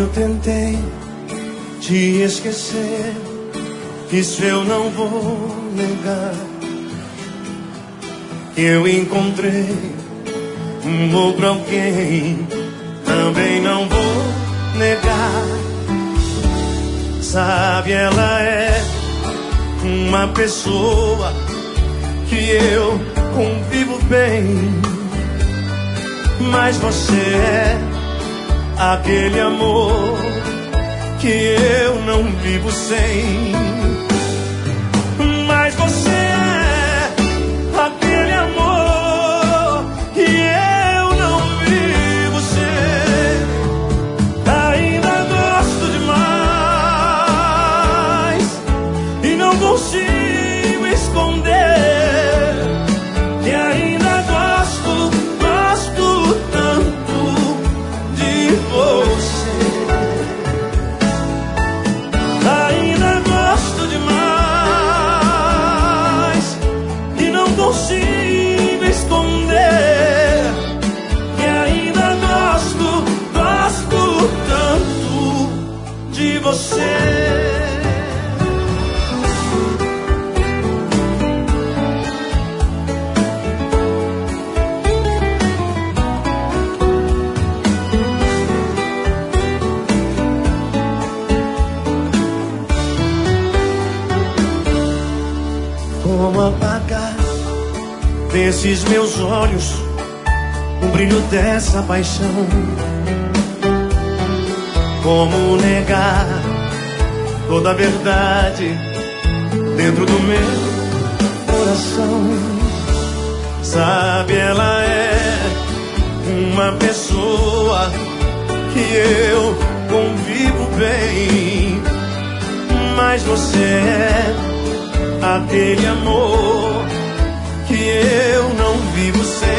tentei te esquecer, isso eu não vou negar. Eu encontrei um outro alguém, também não vou negar. Sabe, ela é uma pessoa que eu convivo bem, mas você é aquele amor que eu não vivo sem. Mas você é aquele amor que eu não vivo sem. Ainda gosto demais e não consigo esconder que ainda gosto tanto de você. Ainda gosto demais e não consigo esconder que ainda gosto tanto de você. Como apagar desses meus olhos o brilho dessa paixão? Como negar toda a verdade dentro do meu coração? Sabe, ela é uma pessoa que eu convivo bem, mas você é aquele amor que eu não vivo sem.